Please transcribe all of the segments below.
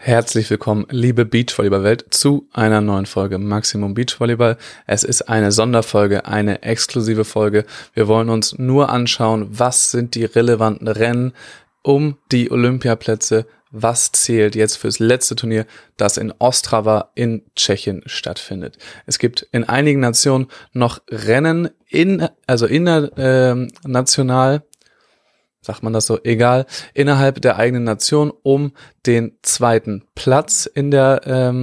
Herzlich willkommen, liebe Beachvolleyball-Welt, zu einer neuen Folge Maximum Beachvolleyball. Es ist eine Sonderfolge, eine exklusive Folge. Wir wollen uns nur anschauen, was sind die relevanten Rennen um die Olympiaplätze, was zählt jetzt fürs letzte Turnier, das in Ostrava in Tschechien stattfindet. Es gibt in einigen Nationen noch Rennen international, sagt man das so, egal, innerhalb der eigenen Nation um den zweiten Platz in der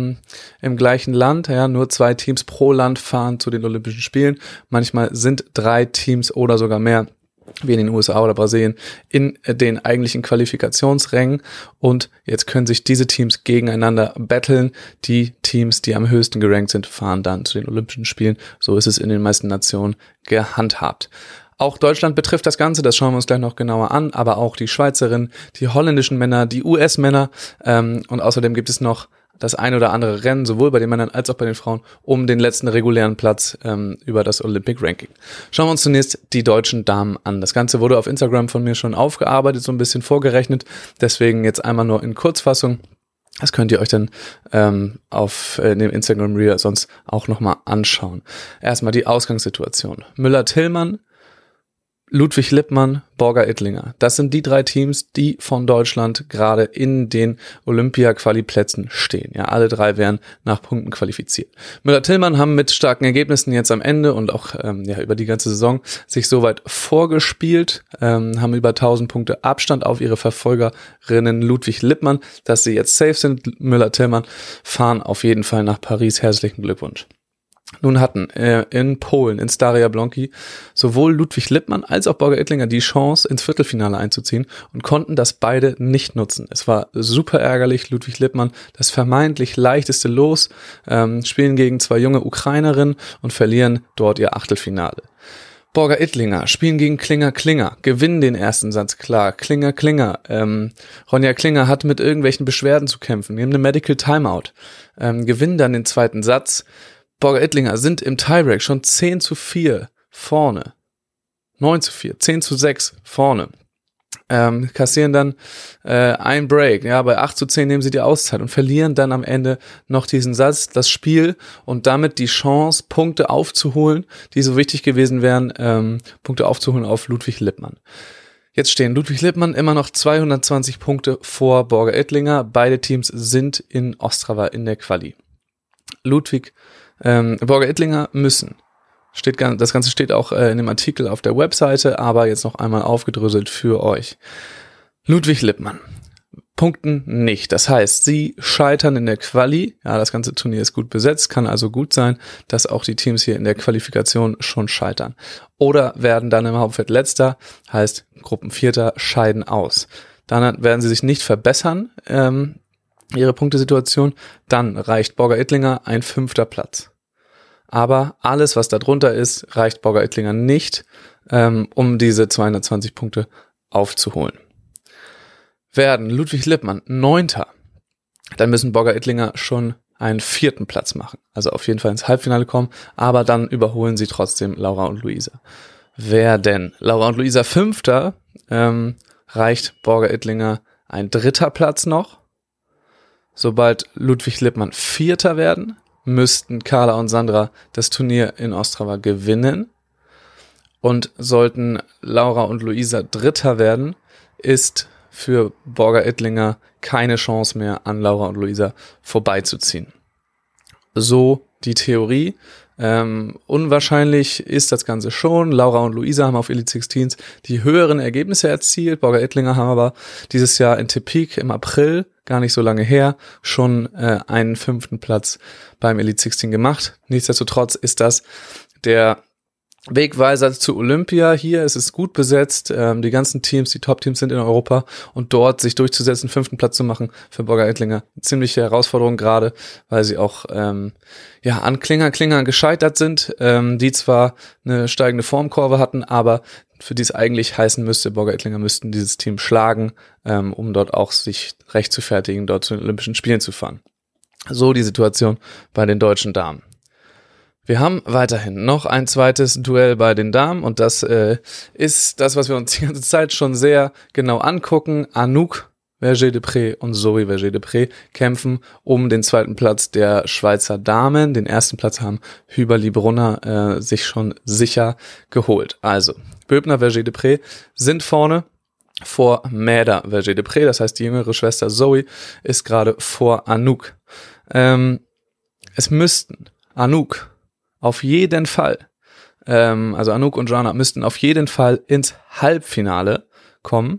im gleichen Land. Ja, nur 2 Teams pro Land fahren zu den Olympischen Spielen. Manchmal sind 3 Teams oder sogar mehr, wie in den USA oder Brasilien, in den eigentlichen Qualifikationsrängen. Und jetzt können sich diese Teams gegeneinander battlen. Die Teams, die am höchsten gerankt sind, fahren dann zu den Olympischen Spielen. So ist es in den meisten Nationen gehandhabt. Auch Deutschland betrifft das Ganze, das schauen wir uns gleich noch genauer an, aber auch die Schweizerinnen, die holländischen Männer, die US-Männer und außerdem gibt es noch das ein oder andere Rennen, sowohl bei den Männern als auch bei den Frauen, um den letzten regulären Platz über das Olympic Ranking. Schauen wir uns zunächst die deutschen Damen an. Das Ganze wurde auf Instagram von mir schon aufgearbeitet, so ein bisschen vorgerechnet, deswegen jetzt einmal nur in Kurzfassung. Das könnt ihr euch dann auf dem Instagram Reel sonst auch nochmal anschauen. Erstmal die Ausgangssituation. Müller-Tillmann, Ludwig Lippmann, Borger-Ittlinger. Das sind die 3 Teams, die von Deutschland gerade in den Olympia-Quali-Plätzen stehen. Ja, alle 3 werden nach Punkten qualifiziert. Müller-Tillmann haben mit starken Ergebnissen jetzt am Ende und auch über die ganze Saison sich soweit vorgespielt, haben über 1000 Punkte Abstand auf ihre Verfolgerinnen Ludwig Lippmann. Dass sie jetzt safe sind, Müller-Tillmann, fahren auf jeden Fall nach Paris. Herzlichen Glückwunsch. Nun hatten in Polen, in Stare Jablonki, sowohl Ludwig Lippmann als auch Borger-Ittlinger die Chance, ins Viertelfinale einzuziehen und konnten das beide nicht nutzen. Es war super ärgerlich. Ludwig Lippmann, das vermeintlich leichteste Los, spielen gegen 2 junge Ukrainerinnen und verlieren dort ihr Achtelfinale. Borger-Ittlinger spielen gegen Klinger, gewinnen den ersten Satz, klar. Klinger. Ronja Klinger hat mit irgendwelchen Beschwerden zu kämpfen, nehmen eine Medical Timeout, gewinnen dann den zweiten Satz. Borger-Ittlinger sind im Tiebreak schon 10:4 vorne. 9:4, 10:6 vorne. Kassieren dann ein Break. Ja, bei 8:10 nehmen sie die Auszeit und verlieren dann am Ende noch diesen Satz, das Spiel und damit die Chance, Punkte aufzuholen, die so wichtig gewesen wären, Punkte aufzuholen auf Ludwig Lippmann. Jetzt stehen Ludwig Lippmann immer noch 220 Punkte vor Borger-Ittlinger. Beide Teams sind in Ostrava in der Quali. Borger-Ittlinger müssen. Das Ganze steht auch in dem Artikel auf der Webseite, aber jetzt noch einmal aufgedröselt für euch. Ludwig Lippmann punkten nicht. Das heißt, sie scheitern in der Quali. Ja, das ganze Turnier ist gut besetzt, kann also gut sein, dass auch die Teams hier in der Qualifikation schon scheitern. Oder werden dann im Hauptfeld Letzter, heißt Gruppenvierter, scheiden aus. Dann werden sie sich nicht verbessern, ihre Punktesituation, dann reicht Borger-Ittlinger ein 5. Platz. Aber alles, was da drunter ist, reicht Borger-Ittlinger nicht, um diese 220 Punkte aufzuholen. Werden Ludwig Lippmann 9., dann müssen Borger-Ittlinger schon einen 4. Platz machen. Also auf jeden Fall ins Halbfinale kommen, aber dann überholen sie trotzdem Laura und Luisa. Werden Laura und Luisa 5., reicht Borger-Ittlinger ein 3. Platz noch. Sobald Ludwig Lippmann 4. werden, müssten Carla und Sandra das Turnier in Ostrava gewinnen. Und sollten Laura und Luisa 3. werden, ist für Borger-Ittlinger keine Chance mehr, an Laura und Luisa vorbeizuziehen. So die Theorie. Unwahrscheinlich ist das Ganze schon. Laura und Luisa haben auf Elite 16s die höheren Ergebnisse erzielt. Borger-Ittlinger haben aber dieses Jahr in Tepic im April, gar nicht so lange her, schon einen 5. Platz beim Elite 16 gemacht. Nichtsdestotrotz ist das der Wegweiser zu Olympia. Hier ist es gut besetzt. Die ganzen Teams, die Top-Teams sind in Europa und dort sich durchzusetzen, 5. Platz zu machen für Borger-Ittlinger. Ziemliche Herausforderung gerade, weil sie auch an Klinger gescheitert sind, die zwar eine steigende Formkurve hatten, aber für die es eigentlich heißen müsste, Borger-Ittlinger müssten dieses Team schlagen, um dort auch sich recht zu fertigen, dort zu den Olympischen Spielen zu fahren. So die Situation bei den deutschen Damen. Wir haben weiterhin noch ein zweites Duell bei den Damen und das ist das, was wir uns die ganze Zeit schon sehr genau angucken. Anouk Verger-Depré und Zoe Verger-Depré kämpfen um den zweiten Platz der Schweizer Damen. Den ersten Platz haben Hüberli-Brunner sich schon sicher geholt. Also, Böbner Verger-Depré sind vorne vor Mäder Verger-Depré. Das heißt, die jüngere Schwester Zoe ist gerade vor Anouk. Es müssten Anouk auf jeden Fall, also Anouk und Joanna müssten auf jeden Fall ins Halbfinale kommen.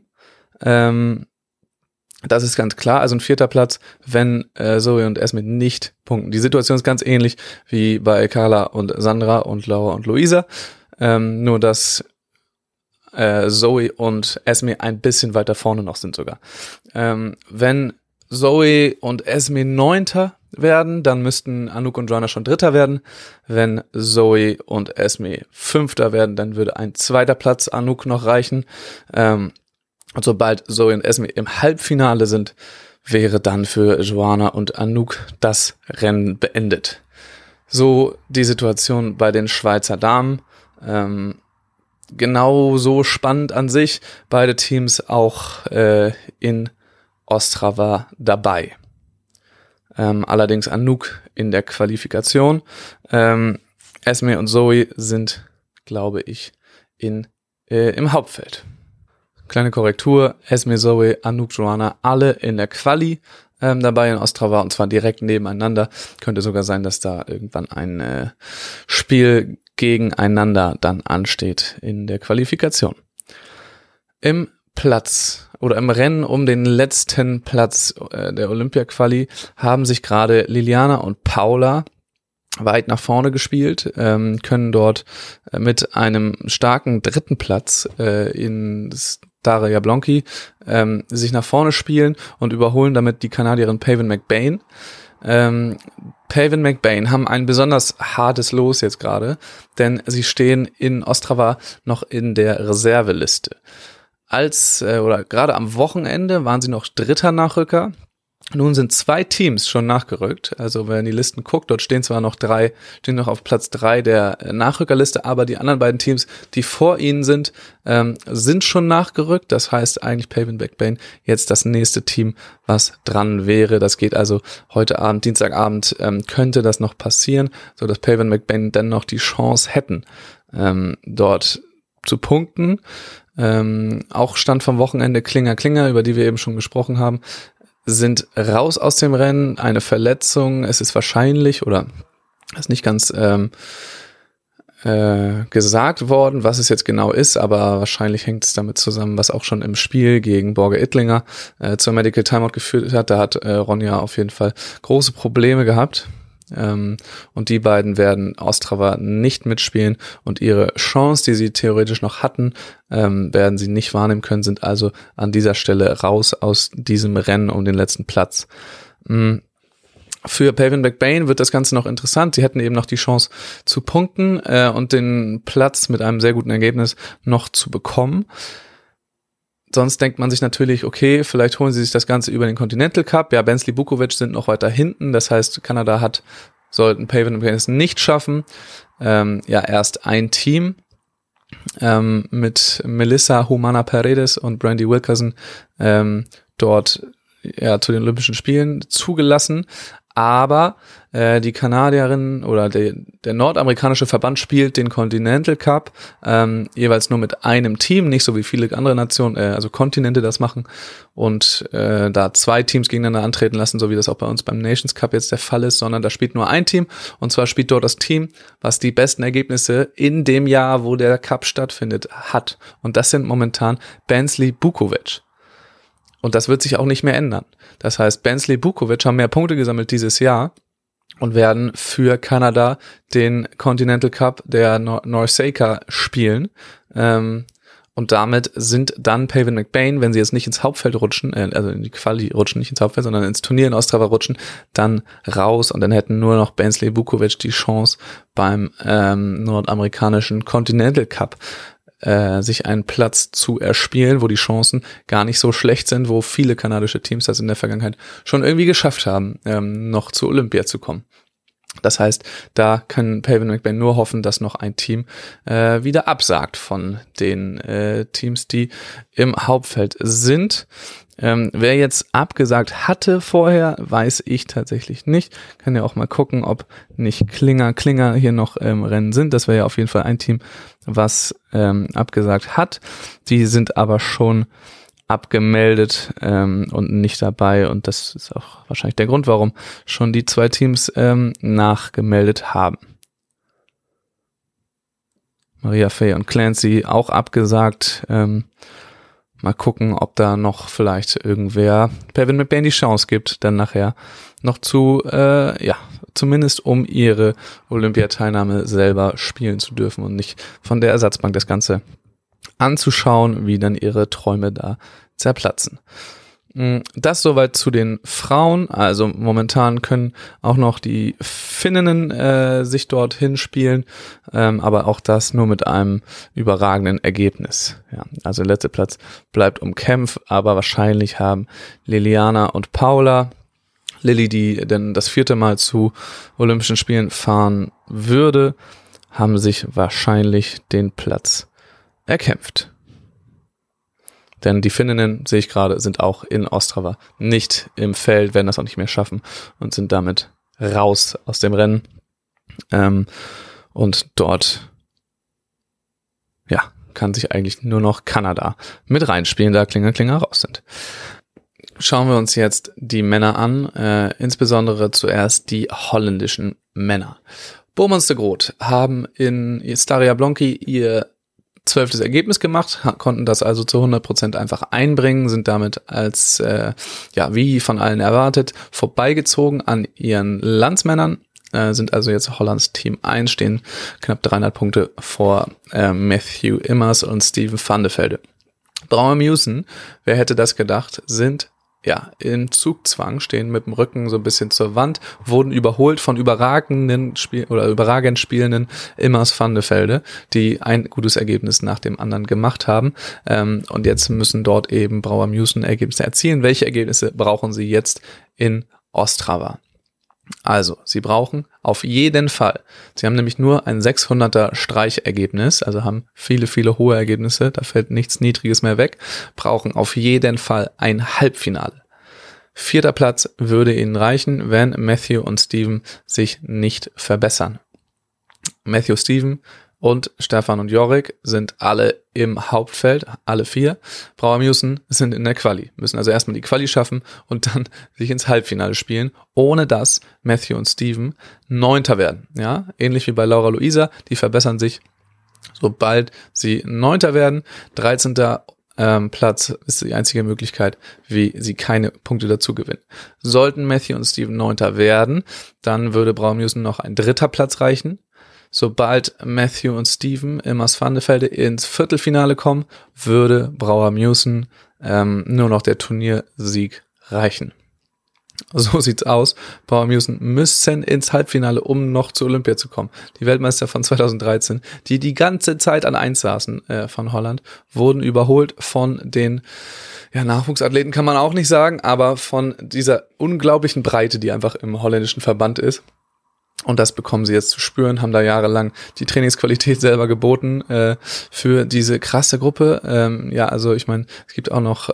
Das ist ganz klar, also ein 4. Platz, wenn Zoe und Esme nicht punkten. Die Situation ist ganz ähnlich wie bei Carla und Sandra und Laura und Luisa, nur dass Zoe und Esme ein bisschen weiter vorne noch sind sogar. Wenn Zoe und Esme 9. werden, dann müssten Anouk und Joanna schon 3. werden. Wenn Zoe und Esme 5. werden, dann würde ein 2. Platz Anouk noch reichen. Und sobald Zoe und Esme im Halbfinale sind, wäre dann für Joanna und Anouk das Rennen beendet. So die Situation bei den Schweizer Damen. Genauso spannend an sich. Beide Teams auch in Ostrava dabei. Allerdings Anouk in der Qualifikation. Esme und Zoe sind, glaube ich, im Hauptfeld. Kleine Korrektur, Esme, Zoe, Anouk, Joanna, alle in der Quali dabei in Ostrava und zwar direkt nebeneinander. Könnte sogar sein, dass da irgendwann ein Spiel gegeneinander dann ansteht in der Qualifikation. Im Rennen um den letzten Platz der Olympia-Quali haben sich gerade Liliana und Paula weit nach vorne gespielt, können dort mit einem starken 3. Platz in Dara Jablonki sich nach vorne spielen und überholen damit die Kanadierin Paven McBain. Paven McBain haben ein besonders hartes Los jetzt gerade, denn sie stehen in Ostrava noch in der Reserveliste. Gerade am Wochenende waren sie noch 3. Nachrücker. Nun sind 2 Teams schon nachgerückt. Also wenn die Listen guckt, dort stehen zwar noch 3, stehen noch auf Platz 3 der Nachrückerliste, aber die anderen beiden Teams, die vor ihnen sind schon nachgerückt. Das heißt eigentlich Paven McBain jetzt das nächste Team, was dran wäre. Das geht also heute Abend, Dienstagabend, könnte das noch passieren, so dass Paven McBain dennoch die Chance hätten, dort zu punkten. Auch Stand vom Wochenende Klinger, über die wir eben schon gesprochen haben, sind raus aus dem Rennen, eine Verletzung, es ist wahrscheinlich, oder ist nicht ganz gesagt worden, was es jetzt genau ist, aber wahrscheinlich hängt es damit zusammen, was auch schon im Spiel gegen Borge Ittlinger zur Medical Timeout geführt hat. Da hat Ronja auf jeden Fall große Probleme gehabt. Und die beiden werden Ostrava nicht mitspielen und ihre Chance, die sie theoretisch noch hatten, werden sie nicht wahrnehmen können, sind also an dieser Stelle raus aus diesem Rennen um den letzten Platz. Für Paven McBain wird das Ganze noch interessant. Sie hätten eben noch die Chance zu punkten und den Platz mit einem sehr guten Ergebnis noch zu bekommen. Sonst denkt man sich natürlich, okay, vielleicht holen sie sich das Ganze über den Continental Cup. Ja, Bensley Bukovic sind noch weiter hinten. Das heißt, Kanada sollten Paven McBain es nicht schaffen, erst ein Team mit Melissa Humana Paredes und Brandy Wilkerson dort zu den Olympischen Spielen zugelassen. Aber die Kanadierin oder der nordamerikanische Verband spielt den Continental Cup jeweils nur mit einem Team, nicht so wie viele andere Nationen, also Kontinente das machen und da 2 Teams gegeneinander antreten lassen, so wie das auch bei uns beim Nations Cup jetzt der Fall ist, sondern da spielt nur ein Team und zwar spielt dort das Team, was die besten Ergebnisse in dem Jahr, wo der Cup stattfindet, hat. Und das sind momentan Bensley Bukovic. Und das wird sich auch nicht mehr ändern. Das heißt, Bensley Bukovic haben mehr Punkte gesammelt dieses Jahr und werden für Kanada den Continental Cup der Norseka spielen. Und damit sind dann Paven McBain, wenn sie jetzt nicht ins Hauptfeld rutschen, also in die Quali rutschen, nicht ins Hauptfeld, sondern ins Turnier in Ostrava rutschen, dann raus und dann hätten nur noch Bensley Bukovic die Chance beim nordamerikanischen Continental Cup sich einen Platz zu erspielen, wo die Chancen gar nicht so schlecht sind, wo viele kanadische Teams das in der Vergangenheit schon irgendwie geschafft haben, noch zur Olympia zu kommen. Das heißt, da können Pavin McBain nur hoffen, dass noch ein Team wieder absagt von den Teams, die im Hauptfeld sind. Wer jetzt abgesagt hatte vorher, weiß ich tatsächlich nicht. Kann ja auch mal gucken, ob nicht Klinger hier noch im Rennen sind. Das wäre ja auf jeden Fall ein Team, was abgesagt hat. Die sind aber schon abgemeldet und nicht dabei, und das ist auch wahrscheinlich der Grund, warum schon die 2 Teams nachgemeldet haben. Maria Fey und Clancy auch abgesagt. Mal gucken, ob da noch vielleicht irgendwer Pavin McBain die Chance gibt, dann nachher noch zumindest um ihre Olympiateilnahme selber spielen zu dürfen und nicht von der Ersatzbank das Ganze anzuschauen, wie dann ihre Träume da zerplatzen. Das soweit zu den Frauen. Also momentan können auch noch die Finninnen sich dorthin spielen, aber auch das nur mit einem überragenden Ergebnis. Ja, also der letzte Platz bleibt umkämpft, aber wahrscheinlich haben Liliana und Paula, Lilly, die denn das 4. Mal zu Olympischen Spielen fahren würde, haben sich wahrscheinlich den Platz erkämpft. Denn die Finninnen, sehe ich gerade, sind auch in Ostrava nicht im Feld, werden das auch nicht mehr schaffen und sind damit raus aus dem Rennen. Und dort, kann sich eigentlich nur noch Kanada mit reinspielen, da Klinger raus sind. Schauen wir uns jetzt die Männer an, insbesondere zuerst die holländischen Männer. Boemans de Groot haben in Staria Blonki ihr 12. Ergebnis gemacht, konnten das also zu 100% einfach einbringen, sind damit als, wie von allen erwartet, vorbeigezogen an ihren Landsmännern, sind also jetzt Hollands Team 1, stehen knapp 300 Punkte vor Matthew Immers und Steven van de Velde. Brouwer Mewsen, wer hätte das gedacht, sind in Zugzwang, stehen mit dem Rücken so ein bisschen zur Wand, wurden überholt von überragend spielenden Immers van de Velde, die ein gutes Ergebnis nach dem anderen gemacht haben. Und jetzt müssen dort eben Brouwer Mewsen Ergebnisse erzielen. Welche Ergebnisse brauchen sie jetzt in Ostrava? Also, sie brauchen auf jeden Fall, sie haben nämlich nur ein 600er Streichergebnis, also haben viele hohe Ergebnisse, da fällt nichts Niedriges mehr weg, brauchen auf jeden Fall ein Halbfinale. 4. Platz würde ihnen reichen, wenn Matthew und Steven sich nicht verbessern. Matthew, Steven und Stefan und Jorik sind alle im Hauptfeld, alle 4. Brouwer Mewsen sind in der Quali, müssen also erstmal die Quali schaffen und dann sich ins Halbfinale spielen, ohne dass Matthew und Steven 9. werden. Ja, ähnlich wie bei Laura Luisa, die verbessern sich, sobald sie 9. werden. 13. Platz ist die einzige Möglichkeit, wie sie keine Punkte dazu gewinnen. Sollten Matthew und Steven 9. werden, dann würde Brouwer Mewsen noch ein 3. Platz reichen. Sobald Matthew und Steven Immers van de Velde ins Viertelfinale kommen, würde Brouwer Mewsen nur noch der Turniersieg reichen. So sieht's aus. Brouwer Mewsen müssen ins Halbfinale, um noch zur Olympia zu kommen. Die Weltmeister von 2013, die ganze Zeit an 1 saßen von Holland, wurden überholt von den Nachwuchsathleten, kann man auch nicht sagen, aber von dieser unglaublichen Breite, die einfach im holländischen Verband ist. Und das bekommen sie jetzt zu spüren, haben da jahrelang die Trainingsqualität selber geboten für diese krasse Gruppe. Also ich meine, es gibt auch noch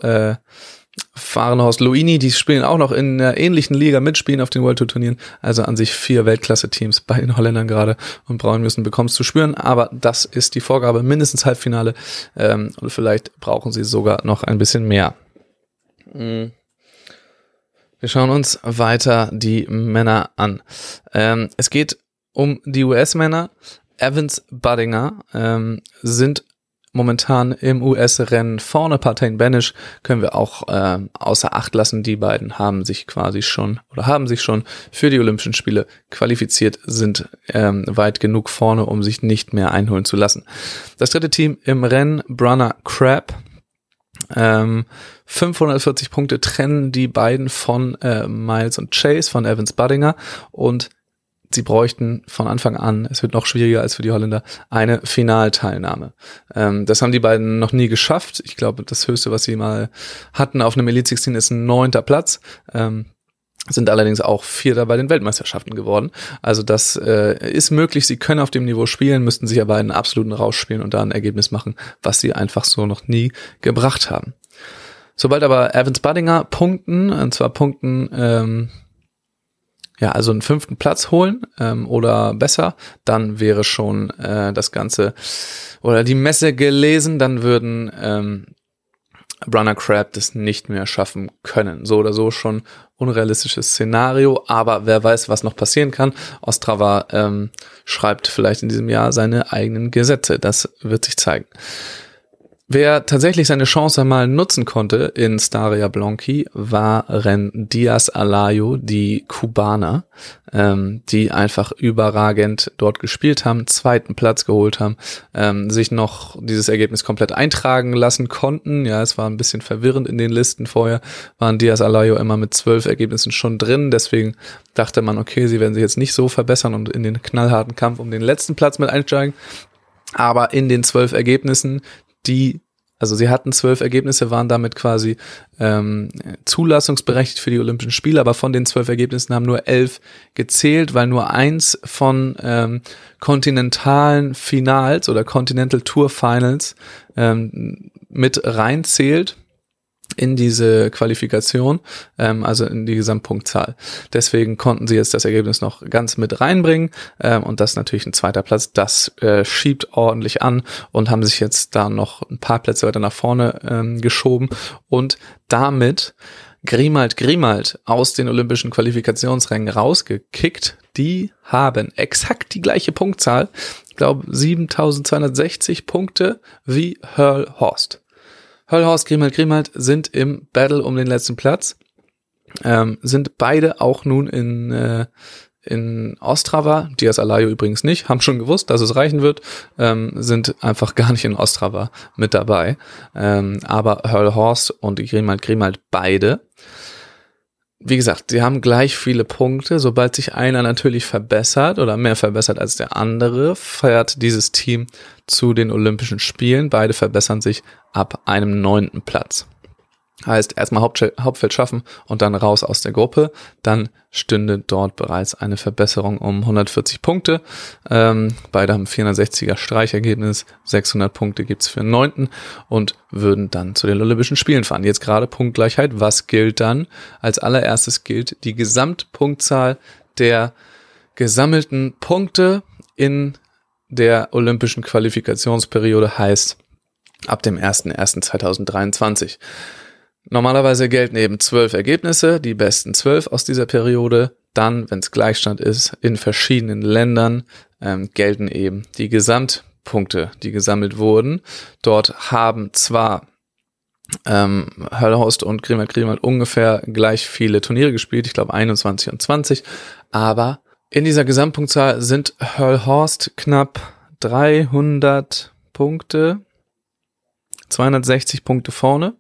Fahrenhorst Luini, die spielen auch noch in einer ähnlichen Liga mitspielen auf den World Tour Turnieren. Also an sich 4 Weltklasse-Teams bei den Holländern gerade, und Brouwer Mewsen bekommen es zu spüren. Aber das ist die Vorgabe, mindestens Halbfinale, und vielleicht brauchen sie sogar noch ein bisschen mehr. Wir schauen uns weiter die Männer an. Es geht um die US-Männer. Evans, Budinger sind momentan im US-Rennen vorne. Partain Banish können wir auch außer Acht lassen. Die beiden haben sich schon für die Olympischen Spiele qualifiziert, sind weit genug vorne, um sich nicht mehr einholen zu lassen. Das 3. Team im Rennen, Brunner Crabb. 540 Punkte trennen die beiden von Miles und Chase, von Evans, Budinger, und sie bräuchten von Anfang an, es wird noch schwieriger als für die Holländer, eine Finalteilnahme. Das haben die beiden noch nie geschafft. Ich glaube, das Höchste, was sie mal hatten auf einem Elite 16, ist ein 9. Platz. sind allerdings auch Vierter bei den Weltmeisterschaften geworden. Also das ist möglich, sie können auf dem Niveau spielen, müssten sich aber einen absoluten Rausch spielen und da ein Ergebnis machen, was sie einfach so noch nie gebracht haben. Sobald aber Evans Budinger punkten, und zwar punkten, also einen 5. Platz holen oder besser, dann wäre schon das Ganze oder die Messe gelesen, dann würden Brunner Crab das nicht mehr schaffen können. So oder so schon unrealistisches Szenario, aber wer weiß, was noch passieren kann. Ostrava schreibt vielleicht in diesem Jahr seine eigenen Gesetze. Das wird sich zeigen. Wer tatsächlich seine Chance mal nutzen konnte in Staria Blanchi, waren Diaz Alayo, die Kubaner, die einfach überragend dort gespielt haben, 2. Platz geholt haben, sich noch dieses Ergebnis komplett eintragen lassen konnten. Ja, es war ein bisschen verwirrend in den Listen vorher, waren Diaz Alayo immer mit 12 Ergebnissen schon drin, deswegen dachte man, okay, sie werden sich jetzt nicht so verbessern und in den knallharten Kampf um den letzten Platz mit einsteigen, aber in den 12 Ergebnissen, also sie hatten 12 Ergebnisse, waren damit quasi zulassungsberechtigt für die Olympischen Spiele, aber von den 12 Ergebnissen haben nur 11 gezählt, weil nur eins von kontinentalen Finals oder Continental Tour Finals mit reinzählt in diese Qualifikation, also in die Gesamtpunktzahl. Deswegen konnten sie jetzt das Ergebnis noch ganz mit reinbringen und das ist natürlich ein 2. Platz. Das schiebt ordentlich an und haben sich jetzt da noch ein paar Plätze weiter nach vorne geschoben und damit Grimald aus den olympischen Qualifikationsrängen rausgekickt. Die haben exakt die gleiche Punktzahl, ich glaube 7.260 Punkte wie Hurl Horst. Hurl Horst, Grimald sind im Battle um den letzten Platz, sind beide auch nun in Ostrava, Diaz Alayo übrigens nicht, haben schon gewusst, dass es reichen wird, sind einfach gar nicht in Ostrava mit dabei, aber Hurl Horst und Grimald beide. Wie gesagt, sie haben gleich viele Punkte. Sobald sich einer natürlich verbessert oder mehr verbessert als der andere, fährt dieses Team zu den Olympischen Spielen. Beide verbessern sich ab einem 9. Platz. Heißt, erstmal Hauptfeld schaffen und dann raus aus der Gruppe. Dann stünde dort bereits eine Verbesserung um 140 Punkte. Beide haben 460er Streichergebnis. 600 Punkte gibt's für den 9. und würden dann zu den Olympischen Spielen fahren. Jetzt gerade Punktgleichheit. Was gilt dann? Als allererstes gilt die Gesamtpunktzahl der gesammelten Punkte in der olympischen Qualifikationsperiode, heißt ab dem 01.01.2023. Normalerweise gelten eben 12 Ergebnisse, die besten 12 aus dieser Periode. Dann, wenn es Gleichstand ist, in verschiedenen Ländern gelten eben die Gesamtpunkte, die gesammelt wurden. Dort haben zwar Hurl Horst und Grimald ungefähr gleich viele Turniere gespielt, ich glaube 21 und 20, aber in dieser Gesamtpunktzahl sind Hurl Horst knapp 300 Punkte, 260 Punkte vorne.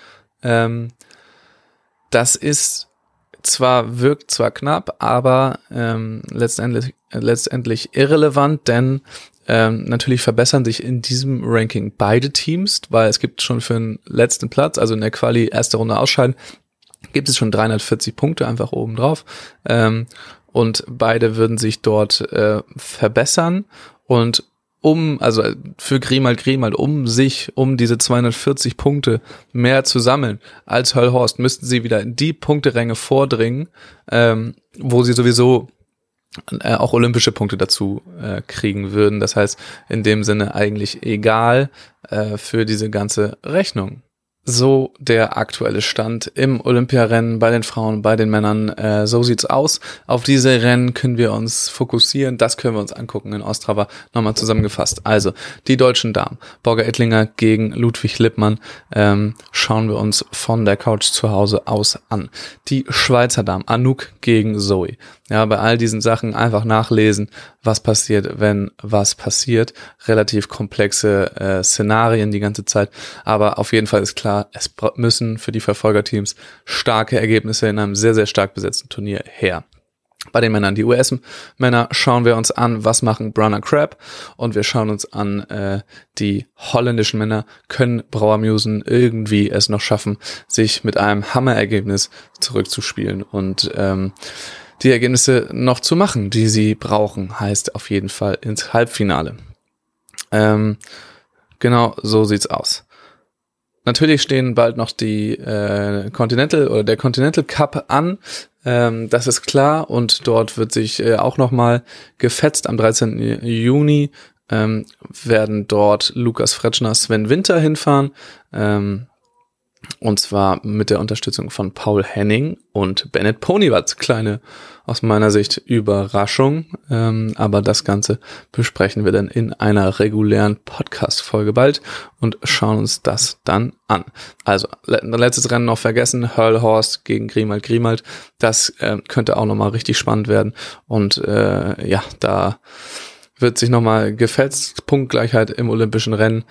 Das wirkt zwar knapp, aber letztendlich irrelevant, denn natürlich verbessern sich in diesem Ranking beide Teams, weil es gibt schon für den letzten Platz, also in der Quali erste Runde ausscheiden, gibt es schon 340 Punkte einfach oben drauf, und beide würden sich dort verbessern und für Grimald, um diese 240 Punkte mehr zu sammeln als Hurl Horst, müssten sie wieder in die Punkteränge vordringen, wo sie sowieso auch olympische Punkte dazu kriegen würden. Das heißt, in dem Sinne eigentlich egal für diese ganze Rechnung. So der aktuelle Stand im Olympiarennen bei den Frauen, bei den Männern. So sieht's aus. Auf diese Rennen können wir uns fokussieren. Das können wir uns angucken in Ostrava. Nochmal zusammengefasst. Also, die deutschen Damen. Borger Ettlinger gegen Ludwig Lippmann schauen wir uns von der Couch zu Hause aus an. Die Schweizer Damen. Anouk gegen Zoe. Ja, bei all diesen Sachen einfach nachlesen, was passiert, wenn was passiert. Relativ komplexe Szenarien die ganze Zeit. Aber auf jeden Fall ist klar, es müssen für die Verfolgerteams starke Ergebnisse in einem sehr, sehr stark besetzten Turnier her. Bei den Männern, die US-Männer, schauen wir uns an, was machen Brunner Crab, und wir schauen uns an, die holländischen Männer, können Brouwer-Musen irgendwie es noch schaffen, sich mit einem Hammerergebnis zurückzuspielen und die Ergebnisse noch zu machen, die sie brauchen, heißt auf jeden Fall ins Halbfinale. Genau so sieht's aus. Natürlich stehen bald noch die der Continental Cup an, das ist klar, und dort wird sich auch nochmal gefetzt. Am 13. Juni werden dort Lukas Fretschner, Sven Winter hinfahren, und zwar mit der Unterstützung von Paul Henning und Bennett Ponivat. Kleine, aus meiner Sicht, Überraschung, aber das Ganze besprechen wir dann in einer regulären Podcast-Folge bald und schauen uns das dann an. Also, letztes Rennen noch vergessen, Hurlhorst gegen Grimald. Das könnte auch nochmal richtig spannend werden, und da wird sich nochmal gefetzt, Punktgleichheit im olympischen Rennen.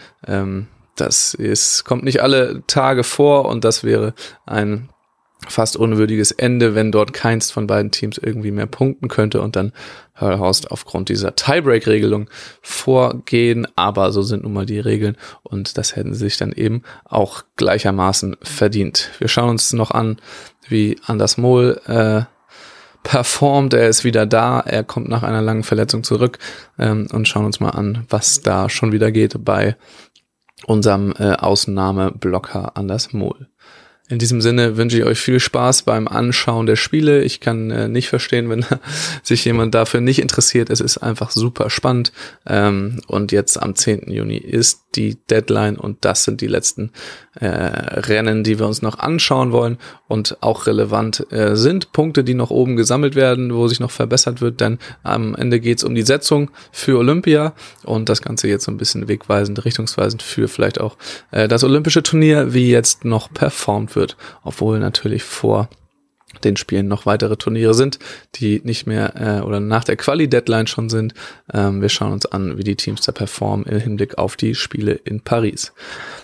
Kommt nicht alle Tage vor, und das wäre ein fast unwürdiges Ende, wenn dort keins von beiden Teams irgendwie mehr punkten könnte und dann Hurlhorst aufgrund dieser Tiebreak-Regelung vorgehen. Aber so sind nun mal die Regeln, und das hätten sie sich dann eben auch gleichermaßen verdient. Wir schauen uns noch an, wie Anders Mohl performt. Er ist wieder da, er kommt nach einer langen Verletzung zurück, und schauen uns mal an, was da schon wieder geht bei unserem Ausnahmeblocker Anders Mohl. In diesem Sinne wünsche ich euch viel Spaß beim Anschauen der Spiele. Ich kann nicht verstehen, wenn sich jemand dafür nicht interessiert. Es ist einfach super spannend. Und jetzt am 10. Juni ist die Deadline, und das sind die letzten Rennen, die wir uns noch anschauen wollen, und auch relevant sind Punkte, die noch oben gesammelt werden, wo sich noch verbessert wird, denn am Ende geht es um die Setzung für Olympia, und das Ganze jetzt so ein bisschen wegweisend, richtungsweisend für vielleicht auch das olympische Turnier, wie jetzt noch performt wird, obwohl natürlich vor den Spielen noch weitere Turniere sind, die nicht mehr oder nach der Quali-Deadline schon sind. Wir schauen uns an, wie die Teams da performen im Hinblick auf die Spiele in Paris.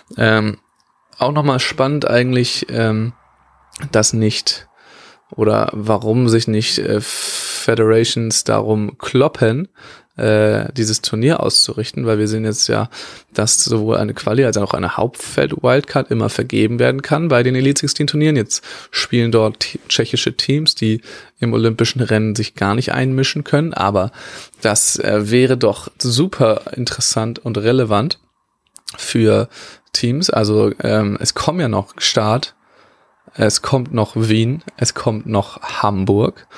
Auch nochmal spannend eigentlich, dass nicht, oder warum sich nicht Federations darum kloppen, dieses Turnier auszurichten, weil wir sehen jetzt ja, dass sowohl eine Quali als auch eine Hauptfeld-Wildcard immer vergeben werden kann bei den Elite 16 Turnieren. Jetzt spielen dort tschechische Teams, die im olympischen Rennen sich gar nicht einmischen können, aber das wäre doch super interessant und relevant für Teams. Also es kommen ja noch Start, es kommt noch Wien, es kommt noch Hamburg.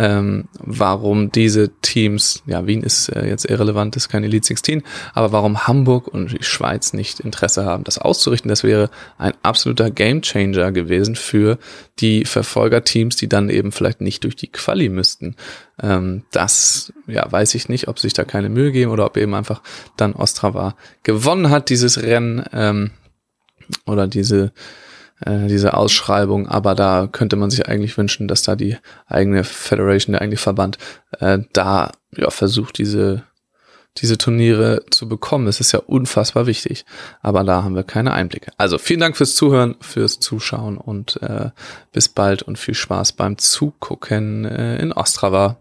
Warum diese Teams, ja, Wien ist jetzt irrelevant, ist kein Elite 16, aber warum Hamburg und die Schweiz nicht Interesse haben, das auszurichten, das wäre ein absoluter Gamechanger gewesen für die Verfolgerteams, die dann eben vielleicht nicht durch die Quali müssten. Das, ja, weiß ich nicht, ob sich da keine Mühe geben oder ob eben einfach dann Ostrava gewonnen hat, dieses Rennen, oder diese Ausschreibung, aber da könnte man sich eigentlich wünschen, dass da die eigene Federation, der eigene Verband, da ja versucht, diese Turniere zu bekommen. Es ist ja unfassbar wichtig, aber da haben wir keine Einblicke. Also vielen Dank fürs Zuhören, fürs Zuschauen, und bis bald und viel Spaß beim Zugucken in Ostrava.